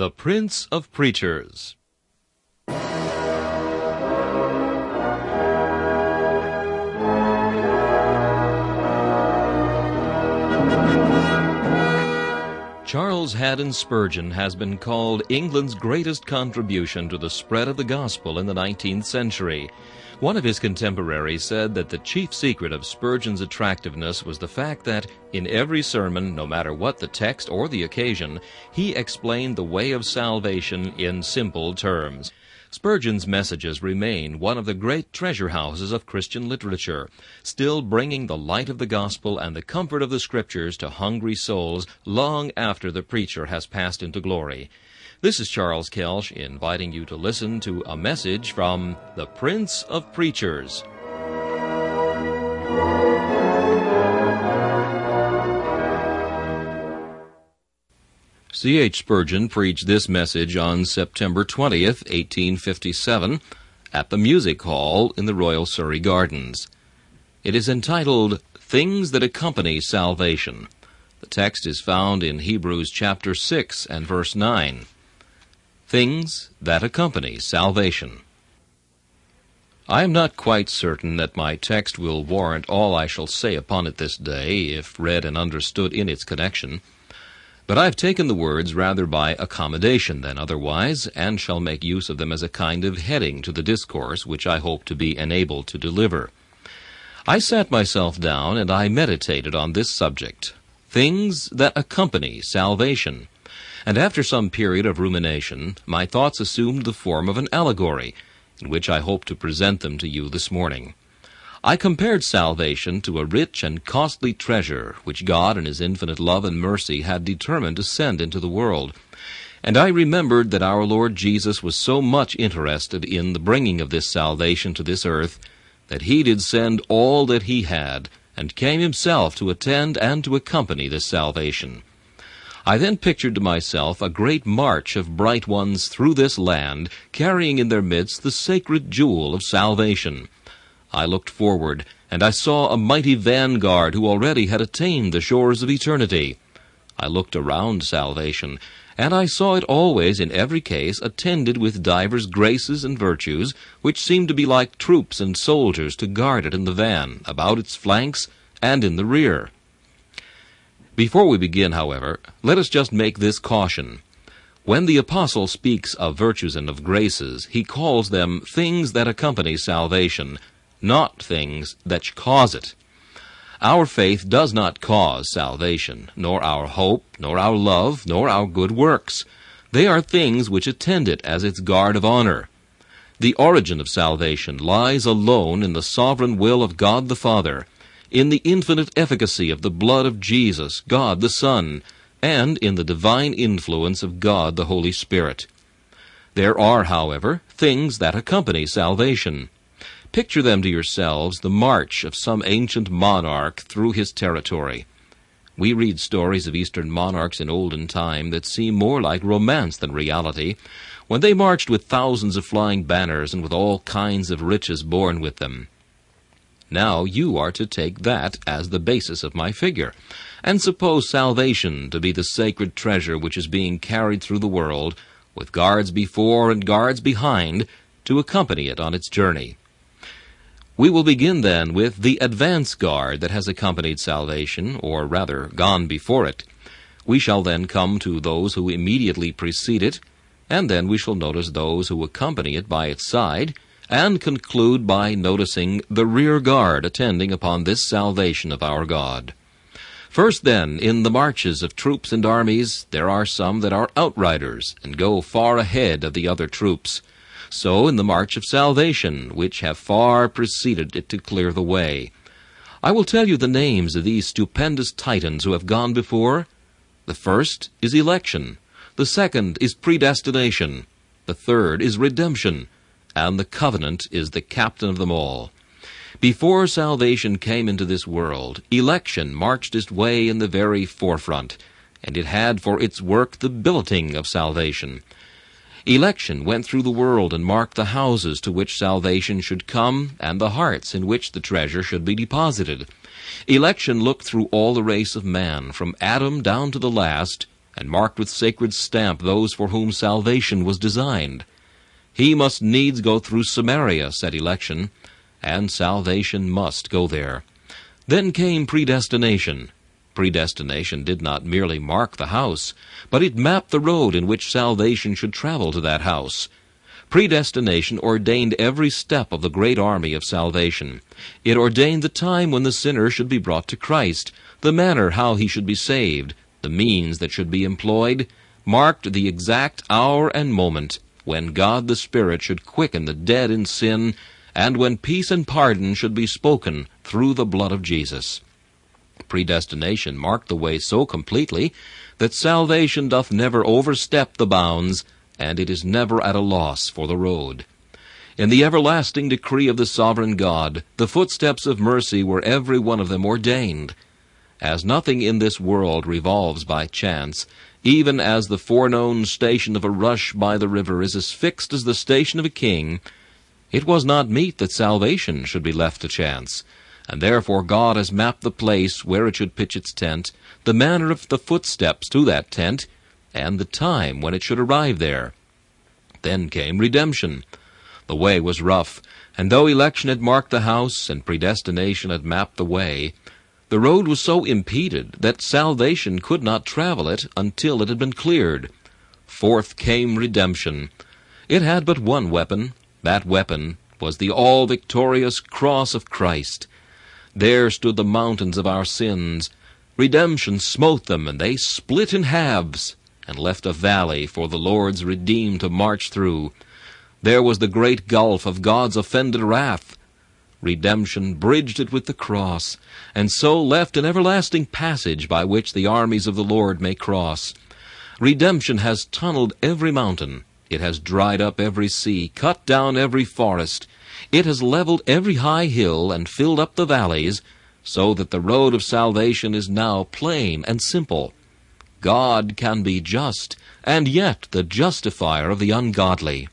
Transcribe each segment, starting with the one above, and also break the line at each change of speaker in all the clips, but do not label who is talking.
The Prince of Preachers. Charles Haddon Spurgeon has been called England's greatest contribution to the spread of the gospel in the 19th century. One of his contemporaries said that the chief secret of Spurgeon's attractiveness was the fact that, in every sermon, no matter what the text or the occasion, he explained the way of salvation in simple terms. Spurgeon's messages remain one of the great treasure houses of Christian literature, still bringing the light of the gospel and the comfort of the Scriptures to hungry souls long after the preacher has passed into glory. This is Charles Kelsch inviting you to listen to a message from the Prince of Preachers. C.H. Spurgeon preached this message on September 20th, 1857, at the Music Hall in the Royal Surrey Gardens. It is entitled, Things That Accompany Salvation. The text is found in Hebrews chapter 6 and verse 9. Things that accompany salvation. I am not quite certain that my text will warrant all I shall say upon it this day, if read and understood in its connection. But I have taken the words rather by accommodation than otherwise, and shall make use of them as a kind of heading to the discourse which I hope to be enabled to deliver. I sat myself down and I meditated on this subject, things that accompany salvation, and after some period of rumination, my thoughts assumed the form of an allegory, in which I hope to present them to you this morning. I compared salvation to a rich and costly treasure which God in His infinite love and mercy had determined to send into the world. And I remembered that our Lord Jesus was so much interested in the bringing of this salvation to this earth that He did send all that He had, and came Himself to attend and to accompany this salvation. I then pictured to myself a great march of bright ones through this land, carrying in their midst the sacred jewel of salvation. I looked forward, and I saw a mighty vanguard who already had attained the shores of eternity. I looked around salvation, and I saw it always, in every case, attended with divers graces and virtues, which seemed to be like troops and soldiers to guard it in the van, about its flanks, and in the rear. Before we begin, however, let us just make this caution. When the apostle speaks of virtues and of graces, he calls them things that accompany salvation, not things that cause it. Our faith does not cause salvation, nor our hope, nor our love, nor our good works. They are things which attend it as its guard of honor. The origin of salvation lies alone in the sovereign will of God the Father, in the infinite efficacy of the blood of Jesus, God the Son, and in the divine influence of God the Holy Spirit. There are, however, things that accompany salvation. Picture them to yourselves the march of some ancient monarch through his territory. We read stories of Eastern monarchs in olden time that seem more like romance than reality, when they marched with thousands of flying banners and with all kinds of riches borne with them. Now you are to take that as the basis of my figure, and suppose salvation to be the sacred treasure which is being carried through the world, with guards before and guards behind, to accompany it on its journey. We will begin then with the advance guard that has accompanied salvation, or rather gone before it. We shall then come to those who immediately precede it, and then we shall notice those who accompany it by its side, and conclude by noticing the rear guard attending upon this salvation of our God. First then, in the marches of troops and armies, there are some that are outriders, and go far ahead of the other troops. So in the march of salvation, which have far preceded it to clear the way. I will tell you the names of these stupendous titans who have gone before. The first is election. The second is predestination. The third is redemption. And the covenant is the captain of them all. Before salvation came into this world, election marched its way in the very forefront, and it had for its work the billeting of salvation. Election went through the world and marked the houses to which salvation should come and the hearts in which the treasure should be deposited. Election looked through all the race of man, from Adam down to the last, and marked with sacred stamp those for whom salvation was designed. He must needs go through Samaria, said election, and salvation must go there. Then came predestination. Predestination did not merely mark the house, but it mapped the road in which salvation should travel to that house. Predestination ordained every step of the great army of salvation. It ordained the time when the sinner should be brought to Christ, the manner how he should be saved, the means that should be employed, marked the exact hour and moment when God the Spirit should quicken the dead in sin, and when peace and pardon should be spoken through the blood of Jesus. Predestination marked the way so completely that salvation doth never overstep the bounds, and it is never at a loss for the road. In the everlasting decree of the sovereign God, the footsteps of mercy were every one of them ordained. As nothing in this world revolves by chance, even as the foreknown station of a rush by the river is as fixed as the station of a king, it was not meet that salvation should be left to chance, and therefore God has mapped the place where it should pitch its tent, the manner of the footsteps to that tent, and the time when it should arrive there. Then came redemption. The way was rough, and though election had marked the house and predestination had mapped the way, the road was so impeded that salvation could not travel it until it had been cleared. Forth came redemption. It had but one weapon. That weapon was the all-victorious cross of Christ. There stood the mountains of our sins. Redemption smote them, and they split in halves, and left a valley for the Lord's redeemed to march through. There was the great gulf of God's offended wrath. Redemption bridged it with the cross, and so left an everlasting passage by which the armies of the Lord may cross. Redemption has tunneled every mountain. It has dried up every sea, cut down every forest. It has leveled every high hill and filled up the valleys, so that the road of salvation is now plain and simple. God can be just, and yet the justifier of the ungodly.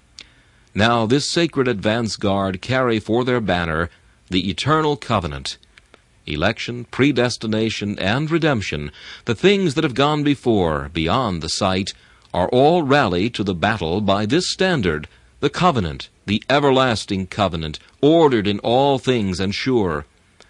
Now this sacred advance guard carry for their banner the eternal covenant. Election, predestination, and redemption, the things that have gone before, beyond the sight, are all rallied to the battle by this standard, the covenant, the everlasting covenant, ordered in all things and sure.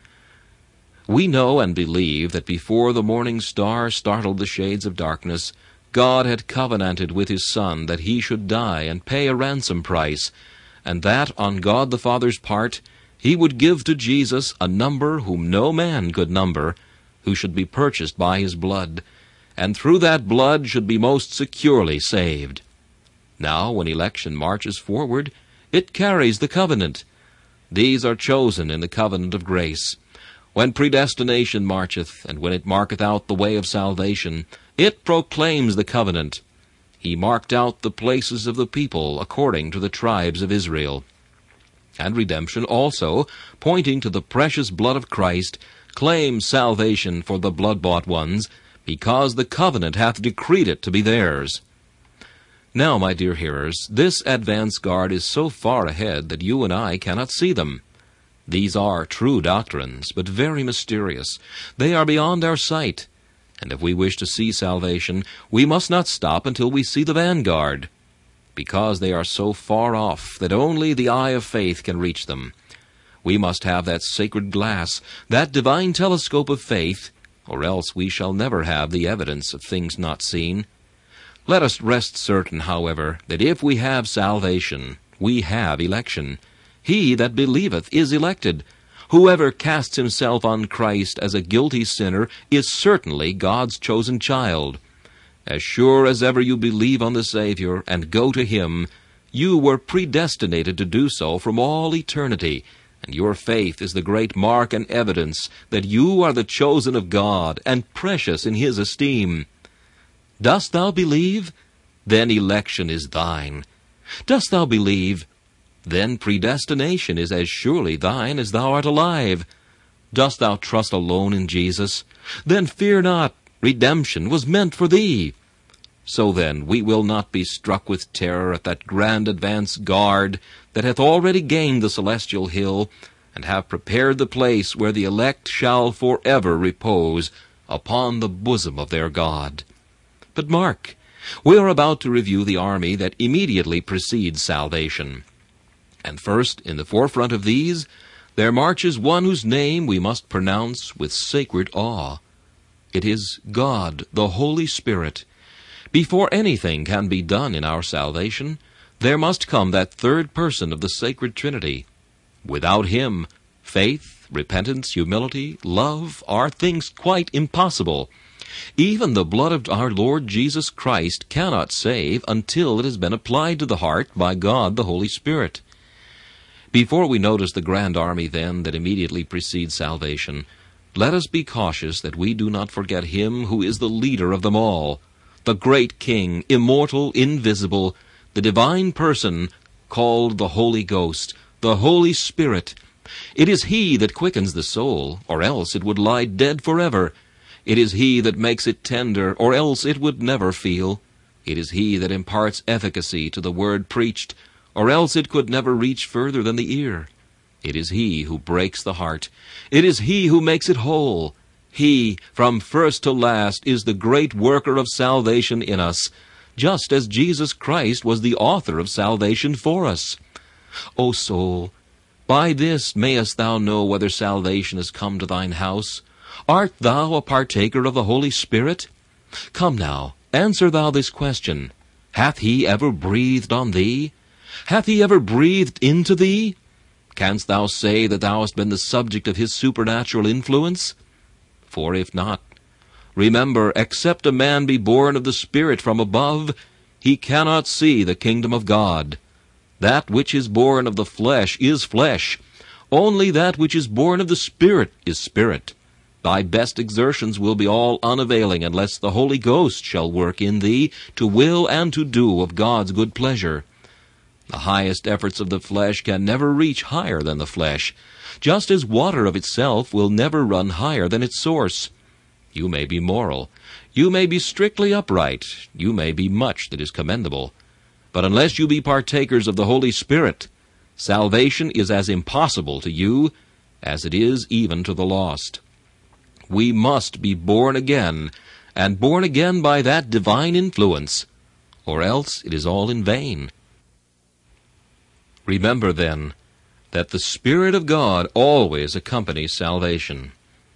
We know and believe that before the morning star startled the shades of darkness, God had covenanted with his Son that he should die and pay a ransom price, and that on God the Father's part he would give to Jesus a number whom no man could number, who should be purchased by his blood, and through that blood should be most securely saved. Now, when election marches forward, it carries the covenant. These are chosen in the covenant of grace. When predestination marcheth, and when it marketh out the way of salvation, it proclaims the covenant. He marked out the places of the people according to the tribes of Israel. And redemption also, pointing to the precious blood of Christ, claims salvation for the blood-bought ones, because the covenant hath decreed it to be theirs. Now, my dear hearers, this advance guard is so far ahead that you and I cannot see them. These are true doctrines, but very mysterious. They are beyond our sight, and if we wish to see salvation, we must not stop until we see the vanguard, because they are so far off that only the eye of faith can reach them. We must have that sacred glass, that divine telescope of faith, or else we shall never have the evidence of things not seen. Let us rest certain, however, that if we have salvation, we have election. He that believeth is elected. Whoever casts himself on Christ as a guilty sinner is certainly God's chosen child. As sure as ever you believe on the Savior and go to him, you were predestinated to do so from all eternity, and your faith is the great mark and evidence that you are the chosen of God and precious in his esteem. Dost thou believe? Then election is thine. Dost thou believe? Then predestination is as surely thine as thou art alive. Dost thou trust alone in Jesus? Then fear not, redemption was meant for thee. So then we will not be struck with terror at that grand advance guard that hath already gained the celestial hill, and have prepared the place where the elect shall forever repose upon the bosom of their God. But mark, we are about to review the army that immediately precedes salvation. And first, in the forefront of these, there marches one whose name we must pronounce with sacred awe. It is God, the Holy Spirit. Before anything can be done in our salvation, there must come that third person of the sacred Trinity. Without him, faith, repentance, humility, love are things quite impossible. Even the blood of our Lord Jesus Christ cannot save until it has been applied to the heart by God the Holy Spirit. Before we notice the grand army, then, that immediately precedes salvation, let us be cautious that we do not forget him who is the leader of them all, the great King, immortal, invisible, the divine person called the Holy Ghost, the Holy Spirit. It is he that quickens the soul, or else it would lie dead forever. It is he that makes it tender, or else it would never feel. It is he that imparts efficacy to the word preached, or else it could never reach further than the ear. It is he who breaks the heart. It is he who makes it whole. He, from first to last, is the great worker of salvation in us, just as Jesus Christ was the author of salvation for us. O soul, by this mayest thou know whether salvation is come to thine house. Art thou a partaker of the Holy Spirit? Come now, answer thou this question. Hath he ever breathed on thee? Hath he ever breathed into thee? Canst thou say that thou hast been the subject of his supernatural influence? For if not, remember, except a man be born of the Spirit from above, he cannot see the kingdom of God. That which is born of the flesh is flesh. Only that which is born of the Spirit is spirit. Thy best exertions will be all unavailing unless the Holy Ghost shall work in thee to will and to do of God's good pleasure. The highest efforts of the flesh can never reach higher than the flesh, just as water of itself will never run higher than its source. You may be moral, you may be strictly upright, you may be much that is commendable, but unless you be partakers of the Holy Spirit, salvation is as impossible to you as it is even to the lost. We must be born again, and born again by that divine influence, or else it is all in vain. Remember, then, that the Spirit of God always accompanies salvation.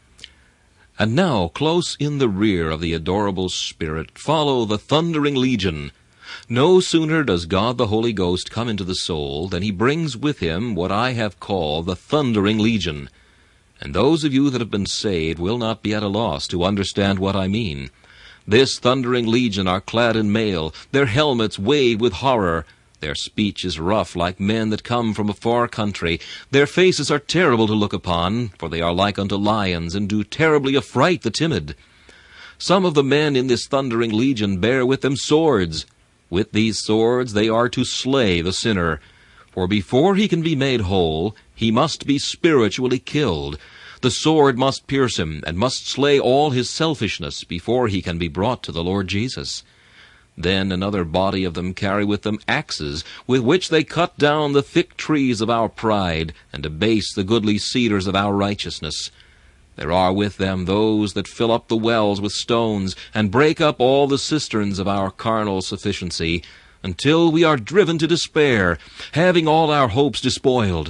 And now, close in the rear of the adorable Spirit, follow the thundering legion. No sooner does God the Holy Ghost come into the soul than he brings with him what I have called the thundering legion. And those of you that have been saved will not be at a loss to understand what I mean. This thundering legion are clad in mail, their helmets wave with horror, their speech is rough like men that come from a far country. Their faces are terrible to look upon, for they are like unto lions, and do terribly affright the timid. Some of the men in this thundering legion bear with them swords. With these swords they are to slay the sinner. For before he can be made whole, he must be spiritually killed. The sword must pierce him, and must slay all his selfishness before he can be brought to the Lord Jesus. Then another body of them carry with them axes, with which they cut down the thick trees of our pride, and abase the goodly cedars of our righteousness. There are with them those that fill up the wells with stones, and break up all the cisterns of our carnal sufficiency, until we are driven to despair, having all our hopes despoiled.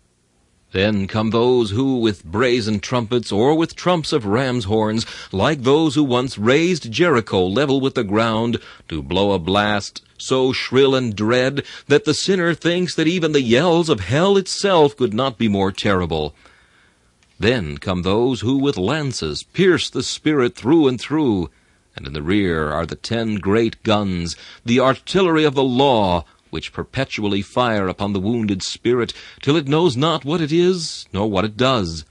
Then come those who, with brazen trumpets, or with trumps of ram's horns, like those who once raised Jericho level with the ground, do blow a blast so shrill and dread that the sinner thinks that even the yells of hell itself could not be more terrible. Then come those who with lances pierce the spirit through and through, and in the rear are the 10 great guns, the artillery of the law, which perpetually fire upon the wounded spirit, till it knows not what it is, nor what it does.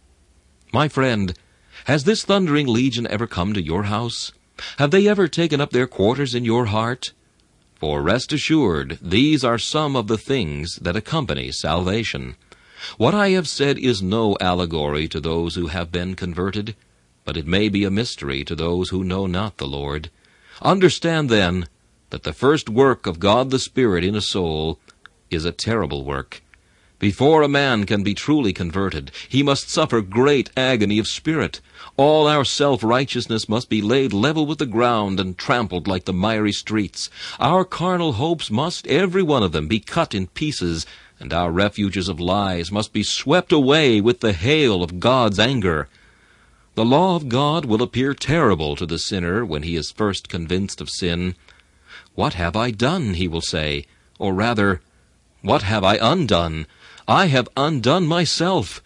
My friend, has this thundering legion ever come to your house? Have they ever taken up their quarters in your heart? For rest assured, these are some of the things that accompany salvation. What I have said is no allegory to those who have been converted, but it may be a mystery to those who know not the Lord. Understand, then, that the first work of God the Spirit in a soul is a terrible work. Before a man can be truly converted, he must suffer great agony of spirit. All our self-righteousness must be laid level with the ground and trampled like the miry streets. Our carnal hopes must, every one of them, be cut in pieces, and our refuges of lies must be swept away with the hail of God's anger. The law of God will appear terrible to the sinner when he is first convinced of sin. "What have I done?" he will say, or rather, "What have I undone? I have undone myself."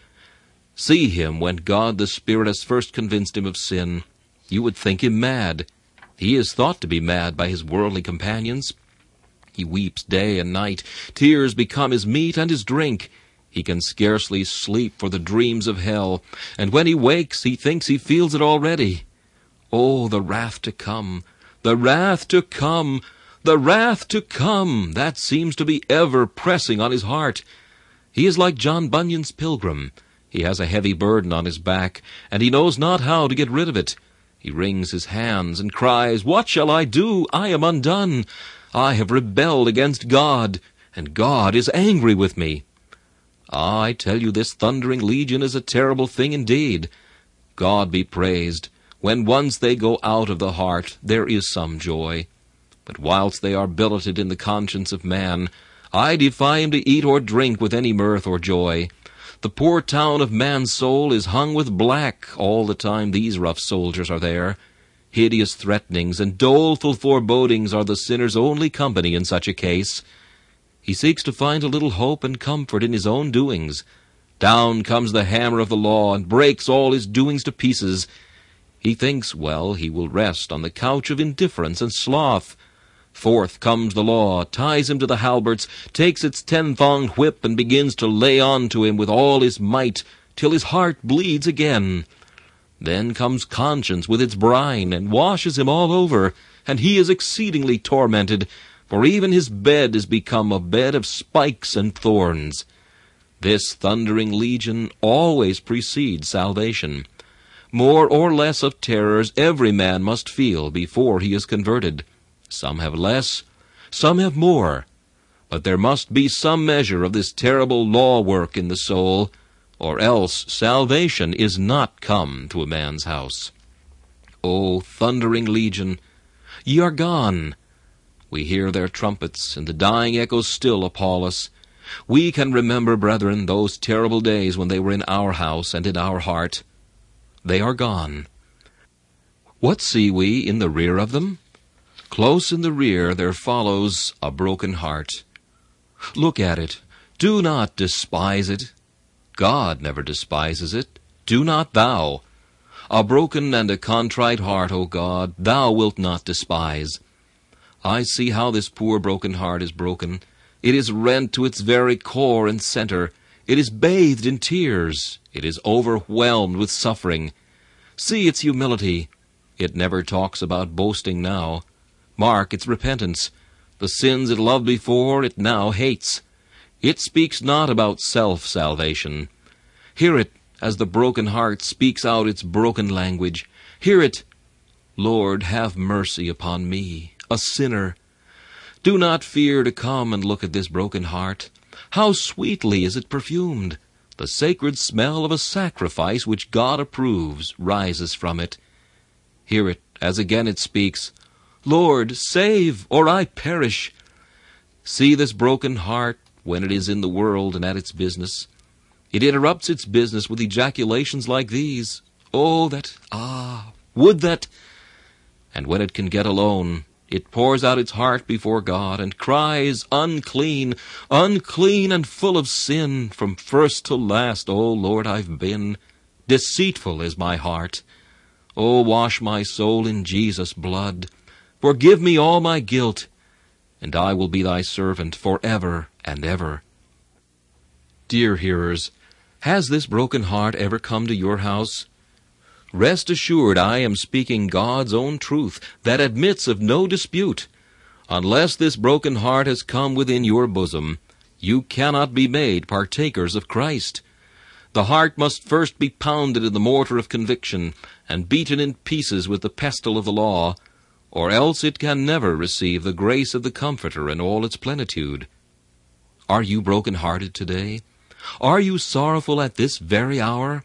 See him when God the Spirit has first convinced him of sin. You would think him mad. He is thought to be mad by his worldly companions. He weeps day and night. Tears become his meat and his drink. He can scarcely sleep for the dreams of hell, and when he wakes he thinks he feels it already. Oh, the wrath to come, the wrath to come, the wrath to come, that seems to be ever pressing on his heart. He is like John Bunyan's pilgrim. He has a heavy burden on his back, and he knows not how to get rid of it. He wrings his hands and cries, "What shall I do? I am undone. I have rebelled against God, and God is angry with me." Ah, I tell you, this thundering legion is a terrible thing indeed. God be praised. When once they go out of the heart, there is some joy. But whilst they are billeted in the conscience of man, I defy him to eat or drink with any mirth or joy. The poor town of man's soul is hung with black all the time these rough soldiers are there. Hideous threatenings and doleful forebodings are the sinner's only company in such a case. He seeks to find a little hope and comfort in his own doings. Down comes the hammer of the law and breaks all his doings to pieces. He thinks, well, he will rest on the couch of indifference and sloth. Forth comes the law, ties him to the halberts, takes its 10-thonged whip, and begins to lay on to him with all his might, till his heart bleeds again. Then comes conscience with its brine, and washes him all over, and he is exceedingly tormented, for even his bed is become a bed of spikes and thorns. This thundering legion always precedes salvation. More or less of terrors every man must feel before he is converted. Some have less, some have more. But there must be some measure of this terrible law work in the soul, or else salvation is not come to a man's house. O thundering legion, ye are gone. We hear their trumpets, and the dying echoes still appall us. We can remember, brethren, those terrible days when they were in our house and in our heart. They are gone. What see we in the rear of them? Close in the rear there follows a broken heart. Look at it. Do not despise it. God never despises it. Do not thou. A broken and a contrite heart, O God, thou wilt not despise. I see how this poor broken heart is broken. It is rent to its very core and center. It is bathed in tears. It is overwhelmed with suffering. See its humility. It never talks about boasting now. Mark its repentance. The sins it loved before, it now hates. It speaks not about self-salvation. Hear it as the broken heart speaks out its broken language. Hear it, "Lord, have mercy upon me, a sinner." Do not fear to come and look at this broken heart. How sweetly is it perfumed! The sacred smell of a sacrifice which God approves rises from it. Hear it as again it speaks, "Lord, save, or I perish." See this broken heart when it is in the world and at its business. It interrupts its business with ejaculations like these, "Oh, that, would that..." And when it can get alone, it pours out its heart before God and cries, "Unclean, unclean and full of sin, from first to last, O Lord, I've been. Deceitful is my heart. O wash my soul in Jesus' blood. Forgive me all my guilt, and I will be thy servant forever and ever." Dear hearers, has this broken heart ever come to your house? Rest assured I am speaking God's own truth that admits of no dispute. Unless this broken heart has come within your bosom, you cannot be made partakers of Christ. The heart must first be pounded in the mortar of conviction and beaten in pieces with the pestle of the law, or else it can never receive the grace of the Comforter in all its plenitude. Are you broken-hearted today? Are you sorrowful at this very hour?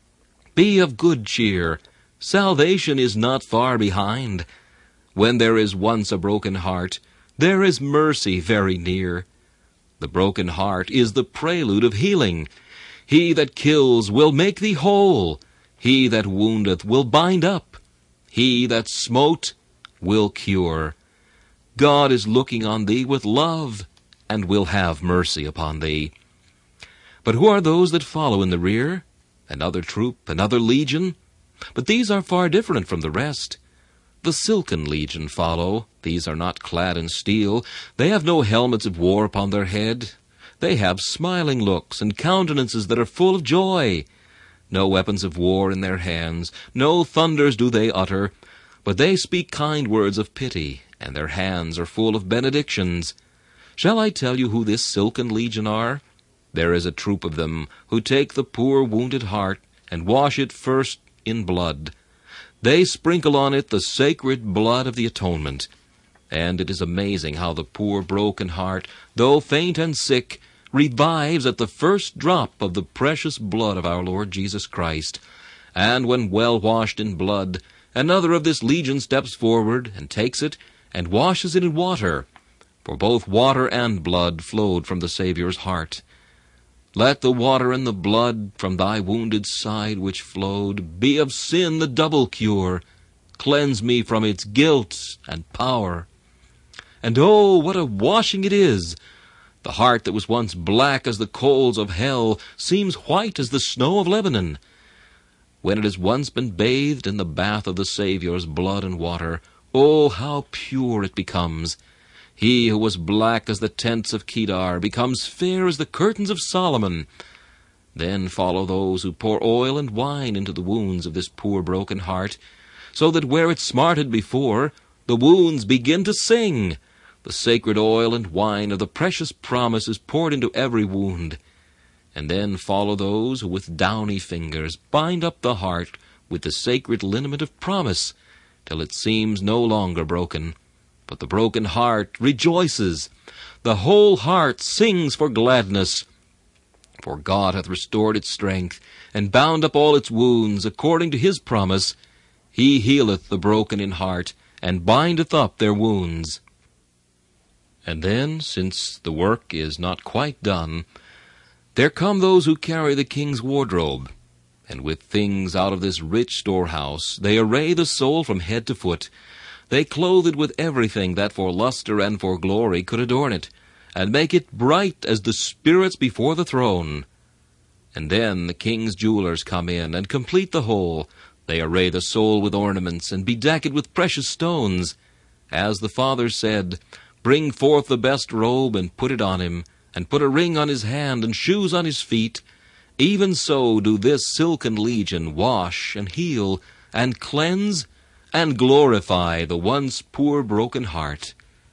Be of good cheer. Salvation is not far behind. When there is once a broken heart, there is mercy very near. The broken heart is the prelude of healing. He that kills will make thee whole. He that woundeth will bind up. He that smote will cure. God is looking on thee with love, and will have mercy upon thee. But who are those that follow in the rear? Another troop, another legion? But these are far different from the rest. The silken legion follow. These are not clad in steel. They have no helmets of war upon their head. They have smiling looks and countenances that are full of joy. No weapons of war in their hands, no thunders do they utter, but they speak kind words of pity, and their hands are full of benedictions. Shall I tell you who this silken legion are? There is a troop of them who take the poor wounded heart and wash it first in blood. They sprinkle on it the sacred blood of the atonement. And it is amazing how the poor broken heart, though faint and sick, revives at the first drop of the precious blood of our Lord Jesus Christ. And when well washed in blood, another of this legion steps forward and takes it and washes it in water. For both water and blood flowed from the Saviour's heart. Let the water and the blood from thy wounded side which flowed be of sin the double cure. Cleanse me from its guilt and power. And oh, what a washing it is! The heart that was once black as the coals of hell seems white as the snow of Lebanon. When it has once been bathed in the bath of the Saviour's blood and water, oh, how pure it becomes! He who was black as the tents of Kedar becomes fair as the curtains of Solomon. Then follow those who pour oil and wine into the wounds of this poor broken heart, so that where it smarted before, the wounds begin to sing. The sacred oil and wine of the precious promise is poured into every wound. And then follow those who with downy fingers bind up the heart with the sacred liniment of promise, till it seems no longer broken. But the broken heart rejoices. The whole heart sings for gladness. For God hath restored its strength, and bound up all its wounds, according to his promise. He healeth the broken in heart, and bindeth up their wounds. And then, since the work is not quite done, there come those who carry the king's wardrobe, and with things out of this rich storehouse they array the soul from head to foot. They clothe it with everything that for luster and for glory could adorn it, and make it bright as the spirits before the throne. And then the king's jewelers come in and complete the whole. They array the soul with ornaments, and bedeck it with precious stones. As the Father said, Bring forth the best robe, and put it on him, and put a ring on his hand, and shoes on his feet. Even so do this silken legion wash, and heal, and cleanse, and glorify the once poor broken heart.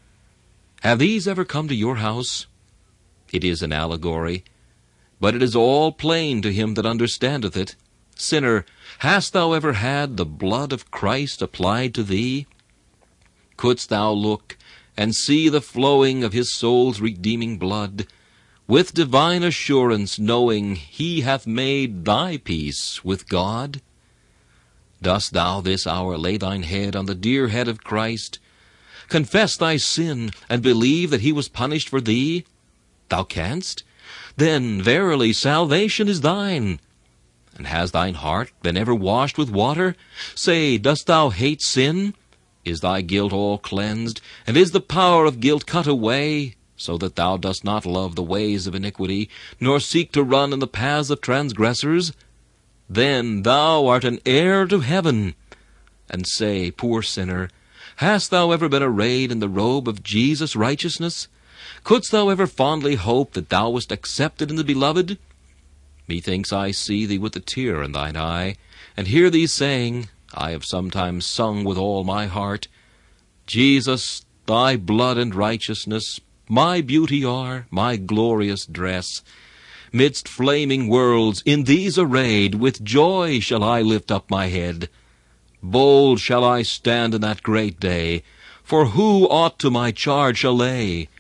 Have these ever come to your house? It is an allegory, but it is all plain to him that understandeth it. Sinner, hast thou ever had the blood of Christ applied to thee? Couldst thou look and see the flowing of his soul's redeeming blood, with divine assurance knowing he hath made thy peace with God? Dost thou this hour lay thine head on the dear head of Christ, confess thy sin, and believe that he was punished for thee? Thou canst? Then verily salvation is thine. And has thine heart been ever washed with water? Say, dost thou hate sin? Is thy guilt all cleansed, and is the power of guilt cut away, so that thou dost not love the ways of iniquity, nor seek to run in the paths of transgressors? Then thou art an heir to heaven. And say, poor sinner, hast thou ever been arrayed in the robe of Jesus' righteousness? Couldst thou ever fondly hope that thou wast accepted in the Beloved? Methinks I see thee with a tear in thine eye, and hear thee saying, I have sometimes sung with all my heart, Jesus, thy blood and righteousness, my beauty are, my glorious dress. Midst flaming worlds, in these arrayed, with joy shall I lift up my head. Bold shall I stand in that great day, for who aught to my charge shall lay?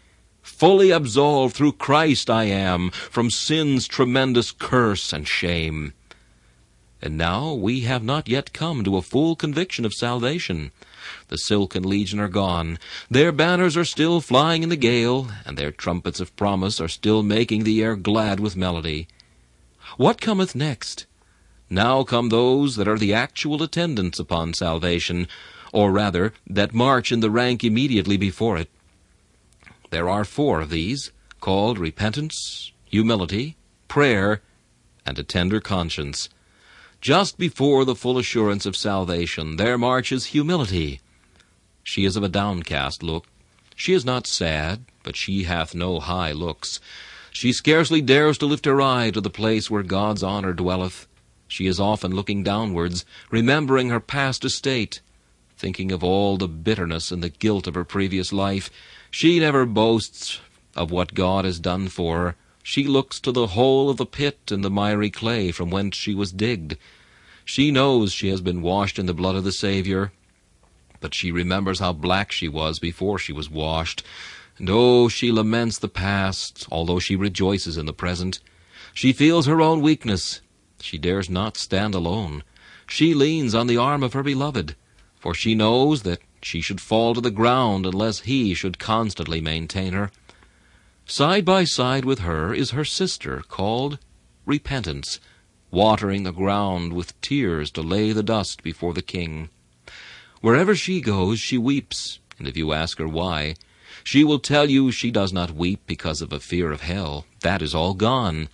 Fully absolved through Christ I am from sin's tremendous curse and shame. And now we have not yet come to a full conviction of salvation. The silken legion are gone. Their banners are still flying in the gale, and their trumpets of promise are still making the air glad with melody. What cometh next? Now come those that are the actual attendants upon salvation, or rather, that march in the rank immediately before it. There are 4 of these, called repentance, humility, prayer, and a tender conscience. Just before the full assurance of salvation, there marches humility. She is of a downcast look. She is not sad, but she hath no high looks. She scarcely dares to lift her eye to the place where God's honor dwelleth. She is often looking downwards, remembering her past estate, thinking of all the bitterness and the guilt of her previous life. She never boasts of what God has done for her. She looks to the hole of the pit and the miry clay from whence she was digged. She knows she has been washed in the blood of the Savior, but she remembers how black she was before she was washed. And oh, she laments the past, although she rejoices in the present. She feels her own weakness. She dares not stand alone. She leans on the arm of her beloved, for she knows that she should fall to the ground unless he should constantly maintain her. Side by side with her is her sister, called Repentance, watering the ground with tears to lay the dust before the King. Wherever she goes, she weeps, and if you ask her why, she will tell you she does not weep because of a fear of hell. That is all gone.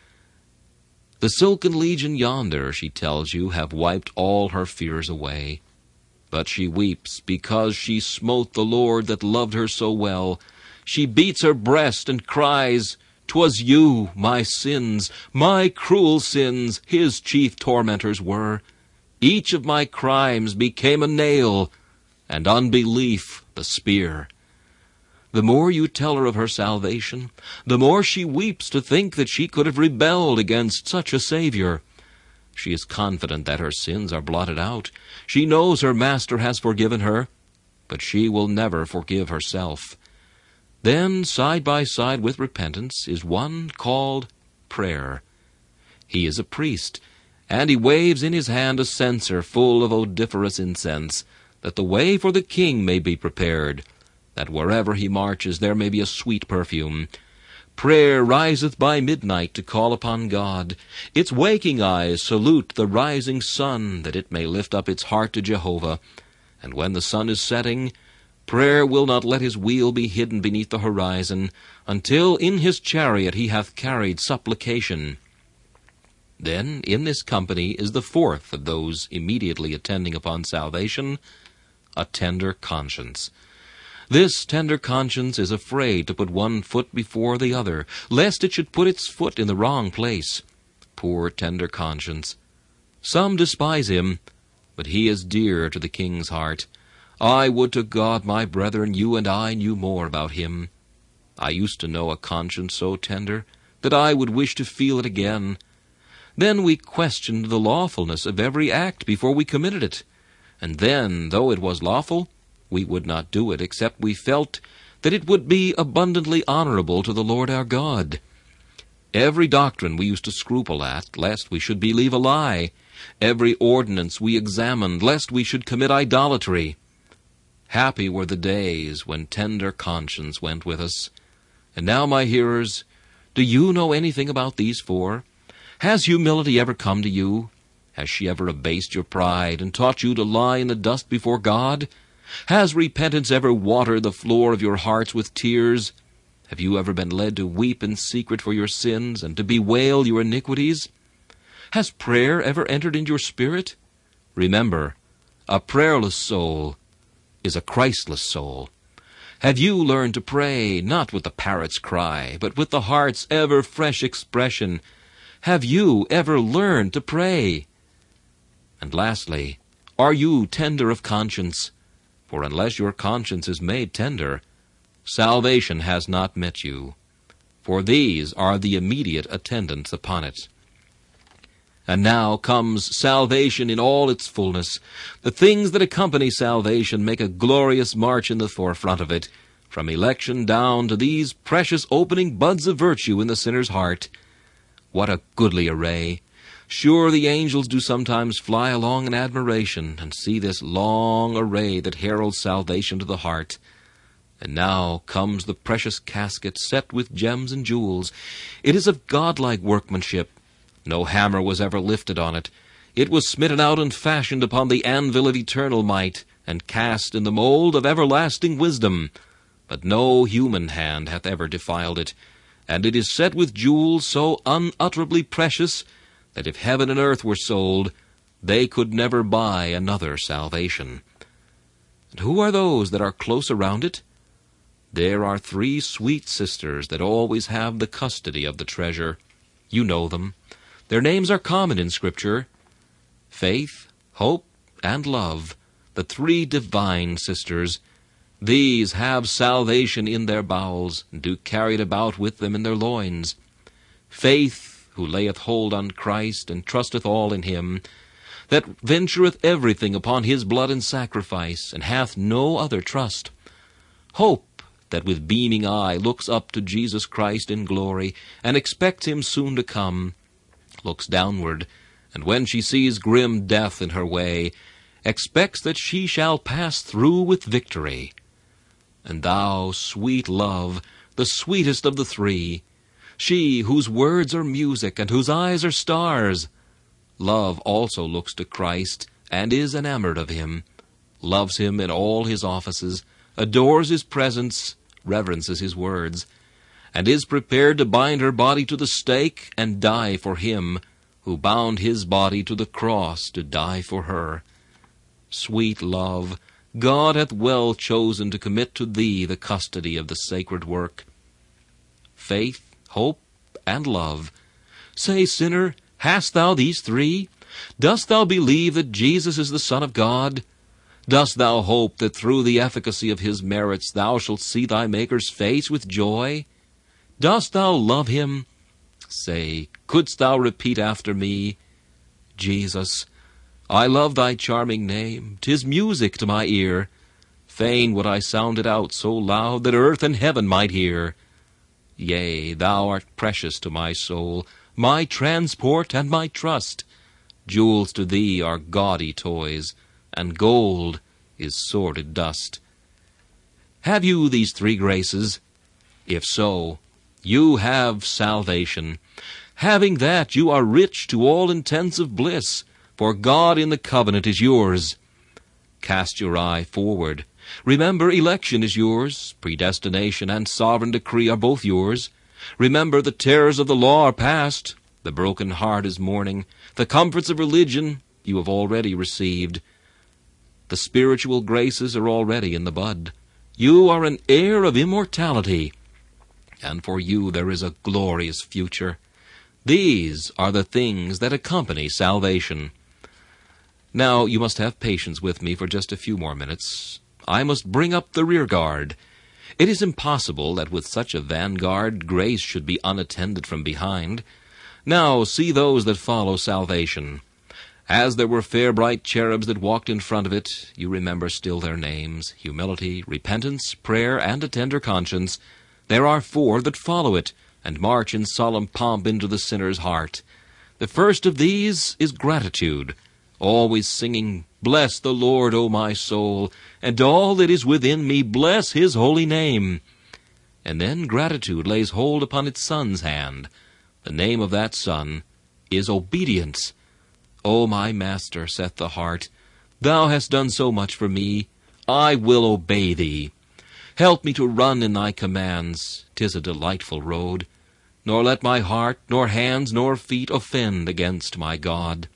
The silken legion yonder, she tells you, have wiped all her fears away. But she weeps because she smote the Lord that loved her so well. She beats her breast and cries, "'Twas you, my sins, my cruel sins, his chief tormentors were. Each of my crimes became a nail, and unbelief the spear." The more you tell her of her salvation, the more she weeps to think that she could have rebelled against such a Savior. She is confident that her sins are blotted out. She knows her Master has forgiven her, but she will never forgive herself. Then, side by side with repentance, is one called prayer. He is a priest, and he waves in his hand a censer full of odoriferous incense, that the way for the King may be prepared, that wherever he marches there may be a sweet perfume. Prayer riseth by midnight to call upon God. Its waking eyes salute the rising sun, that it may lift up its heart to Jehovah. And when the sun is setting, prayer will not let his wheel be hidden beneath the horizon, until in his chariot he hath carried supplication. Then in this company is the 4th of those immediately attending upon salvation, a tender conscience. This tender conscience is afraid to put one foot before the other, lest it should put its foot in the wrong place. Poor tender conscience! Some despise him, but he is dear to the King's heart. I would to God, my brethren, you and I knew more about him. I used to know a conscience so tender that I would wish to feel it again. Then we questioned the lawfulness of every act before we committed it, and then, though it was lawful, we would not do it except we felt that it would be abundantly honorable to the Lord our God. Every doctrine we used to scruple at, lest we should believe a lie. Every ordinance we examined, lest we should commit idolatry. Happy were the days when tender conscience went with us. And now, my hearers, do you know anything about these 4? Has humility ever come to you? Has she ever abased your pride and taught you to lie in the dust before God? Has repentance ever watered the floor of your hearts with tears? Have you ever been led to weep in secret for your sins and to bewail your iniquities? Has prayer ever entered into your spirit? Remember, a prayerless soul is a Christless soul. Have you learned to pray, not with the parrot's cry, but with the heart's ever-fresh expression? Have you ever learned to pray? And lastly, are you tender of conscience? For unless your conscience is made tender, salvation has not met you. For these are the immediate attendants upon it. And now comes salvation in all its fullness. The things that accompany salvation make a glorious march in the forefront of it. from election down to these precious opening buds of virtue in the sinner's heart. What a goodly array! Sure the angels do sometimes fly along in admiration and see this long array that heralds salvation to the heart. And now comes the precious casket set with gems and jewels. It is of godlike workmanship. No hammer was ever lifted on it. It was smitten out and fashioned upon the anvil of eternal might, and cast in the mold of everlasting wisdom. But no human hand hath ever defiled it, and it is set with jewels so unutterably precious that if heaven and earth were sold, they could never buy another salvation. And who are those that are close around it? There are 3 sweet sisters that always have the custody of the treasure. You know them. Their names are common in Scripture. Faith, Hope, and Love, the 3 divine sisters. These have salvation in their bowels, and do carry it about with them in their loins. Faith, who layeth hold on Christ, and trusteth all in him, that ventureth everything upon his blood and sacrifice, and hath no other trust. Hope, that with beaming eye looks up to Jesus Christ in glory, and expects him soon to come, looks downward, and when she sees grim death in her way, expects that she shall pass through with victory. And thou, sweet Love, the sweetest of the 3, she whose words are music and whose eyes are stars, Love also looks to Christ and is enamored of him, loves him in all his offices, adores his presence, reverences his words, and is prepared to bind her body to the stake and die for him who bound his body to the cross to die for her. Sweet Love, God hath well chosen to commit to thee the custody of the sacred work. Faith, Hope, and Love. Say, sinner, hast thou these 3? Dost thou believe that Jesus is the Son of God? Dost thou hope that through the efficacy of his merits thou shalt see thy Maker's face with joy? Dost thou love him? Say, couldst thou repeat after me, Jesus, I love thy charming name, 'tis music to my ear. Fain would I sound it out so loud that earth and heaven might hear. Yea, thou art precious to my soul, my transport and my trust. Jewels to thee are gaudy toys, and gold is sordid dust. Have you these 3 graces? If so, you have salvation. Having that, you are rich to all intents of bliss, for God in the covenant is yours. Cast your eye forward. Remember, election is yours. Predestination and sovereign decree are both yours. Remember, the terrors of the law are past. The broken heart is mourning. The comforts of religion you have already received. The spiritual graces are already in the bud. You are an heir of immortality, and for you there is a glorious future. These are the things that accompany salvation. Now you must have patience with me for just a few more minutes. I must bring up the rear guard. It is impossible that with such a vanguard grace should be unattended from behind. Now see those that follow salvation. As there were fair bright cherubs that walked in front of it, you remember still their names, humility, repentance, prayer, and a tender conscience. There are 4 that follow it, and march in solemn pomp into the sinner's heart. The first of these is gratitude, always singing, Bless the Lord, O my soul, and all that is within me, bless his holy name. And then gratitude lays hold upon its son's hand. The name of that son is obedience. O my master, saith the heart, thou hast done so much for me, I will obey thee. Help me to run in thy commands, 'tis a delightful road. Nor let my heart, nor hands, nor feet offend against my God.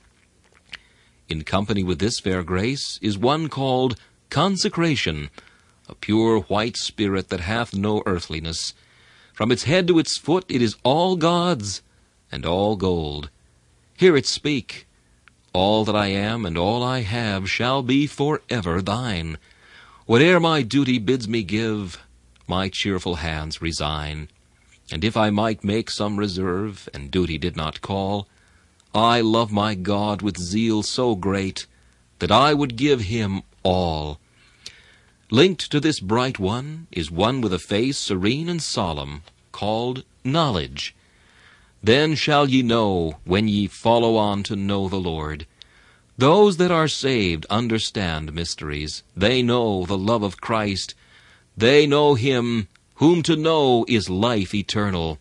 In company with this fair grace is one called consecration, a pure white spirit that hath no earthliness. From its head to its foot it is all God's, and all gold. Hear it speak, All that I am and all I have shall be forever thine. Whate'er my duty bids me give, my cheerful hands resign. And if I might make some reserve, and duty did not call, I love my God with zeal so great, that I would give him all. Linked to this bright one is one with a face serene and solemn, called knowledge. Then shall ye know, when ye follow on to know the Lord. Those that are saved understand mysteries. They know the love of Christ. They know him whom to know is life eternal.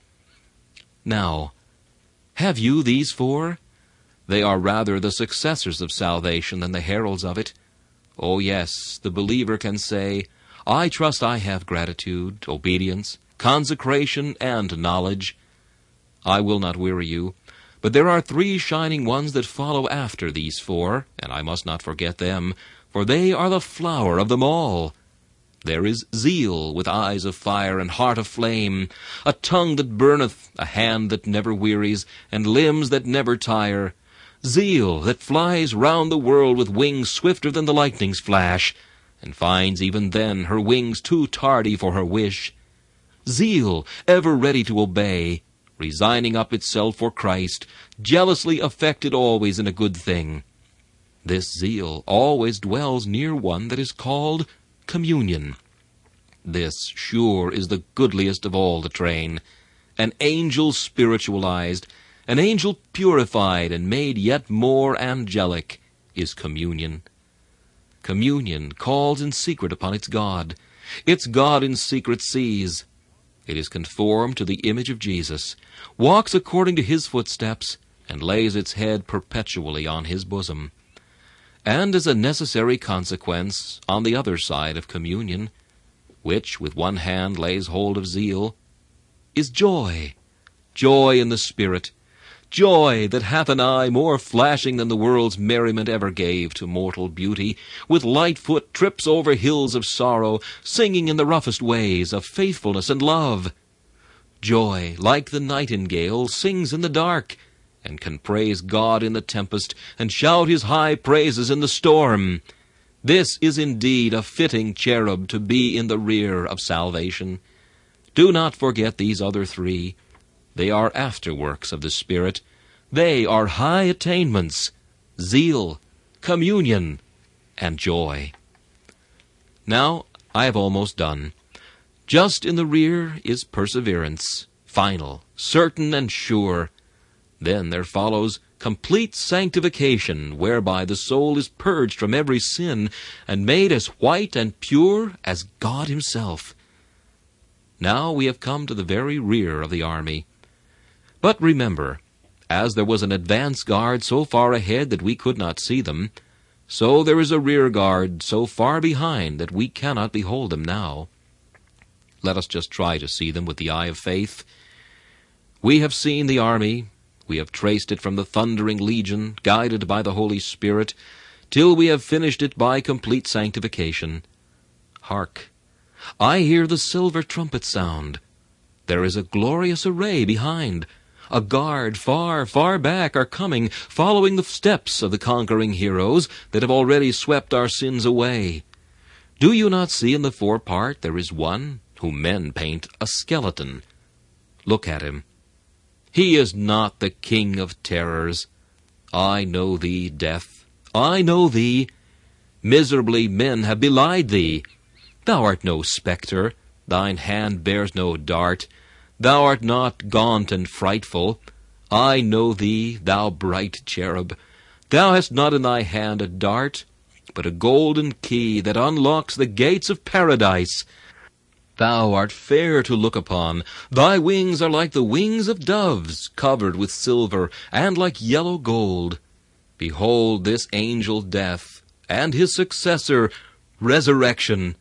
Now, have you these four? They are rather the successors of salvation than the heralds of it. Oh yes, the believer can say, I trust I have gratitude, obedience, consecration, and knowledge. I will not weary you, but there are three shining ones that follow after these four, and I must not forget them, for they are the flower of them all. There is zeal with eyes of fire and heart of flame, a tongue that burneth, a hand that never wearies, and limbs that never tire. Zeal that flies round the world with wings swifter than the lightning's flash, and finds even then her wings too tardy for her wish. Zeal ever ready to obey, resigning up itself for Christ, jealously affected always in a good thing. This zeal always dwells near one that is called communion. This, sure, is the goodliest of all the train. An angel spiritualized, an angel purified and made yet more angelic, is communion. Communion calls in secret upon its God. Its God in secret sees. It is conformed to the image of Jesus, walks according to his footsteps, and lays its head perpetually on his bosom. And as a necessary consequence, on the other side of communion, which with one hand lays hold of zeal, is joy. Joy in the Spirit. Joy that hath an eye more flashing than the world's merriment ever gave to mortal beauty, with light foot trips over hills of sorrow, singing in the roughest ways of faithfulness and love. Joy, like the nightingale, sings in the dark, and can praise God in the tempest, and shout his high praises in the storm. This is indeed a fitting cherub to be in the rear of salvation. Do not forget these other three. They are afterworks of the Spirit. They are high attainments, zeal, communion, and joy. Now I have almost done. Just in the rear is perseverance, final, certain, and sure. Then there follows complete sanctification, whereby the soul is purged from every sin and made as white and pure as God himself. Now we have come to the very rear of the army. But remember, as there was an advance guard so far ahead that we could not see them, so there is a rear guard so far behind that we cannot behold them now. Let us just try to see them with the eye of faith. We have seen the army. We have traced it from the thundering legion, guided by the Holy Spirit, till we have finished it by complete sanctification. Hark! I hear the silver trumpet sound. There is a glorious array behind. A guard far, far back are coming, following the steps of the conquering heroes that have already swept our sins away. Do you not see in the forepart there is one whom men paint a skeleton? Look at him. He is not the king of terrors. I know thee, death. I know thee. Miserably men have belied thee. Thou art no spectre. Thine hand bears no dart. Thou art not gaunt and frightful. I know thee, thou bright cherub. Thou hast not in thy hand a dart, but a golden key that unlocks the gates of paradise. Thou art fair to look upon. Thy wings are like the wings of doves, covered with silver, and like yellow gold. Behold this angel Death, and his successor, Resurrection.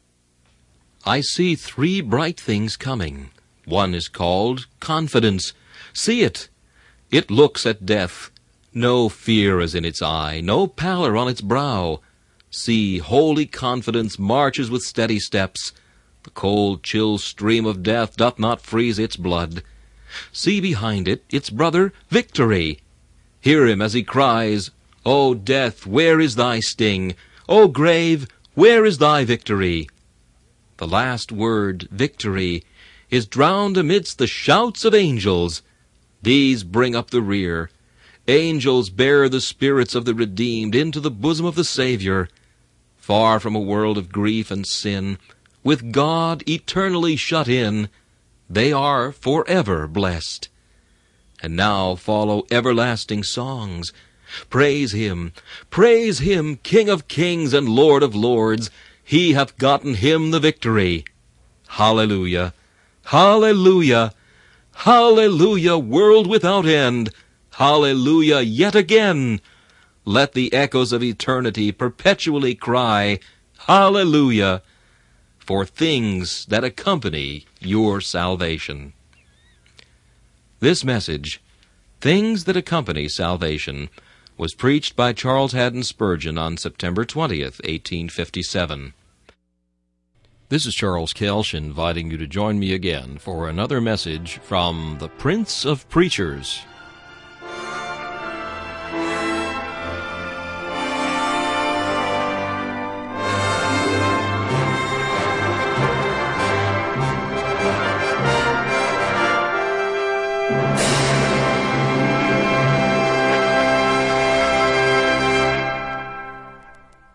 I see three bright things coming. One is called confidence. See it. It looks at death. No fear is in its eye, no pallor on its brow. See, holy confidence marches with steady steps. The cold, chill stream of death doth not freeze its blood. See behind it its brother Victory. Hear him as he cries, O death, where is thy sting? O grave, where is thy victory? The last word, victory, is drowned amidst the shouts of angels. These bring up the rear. Angels bear the spirits of the redeemed into the bosom of the Savior. far from a world of grief and sin, with God eternally shut in, they are forever blessed. And now follow everlasting songs. Praise Him, King of kings and Lord of lords. He hath gotten Him the victory. Hallelujah, hallelujah, hallelujah, world without end. Hallelujah yet again. Let the echoes of eternity perpetually cry, Hallelujah, for things that accompany your salvation. This message, Things That Accompany Salvation, was preached by Charles Haddon Spurgeon on September 20th, 1857. This is Charles Kelsch inviting you to join me again for another message from the Prince of Preachers.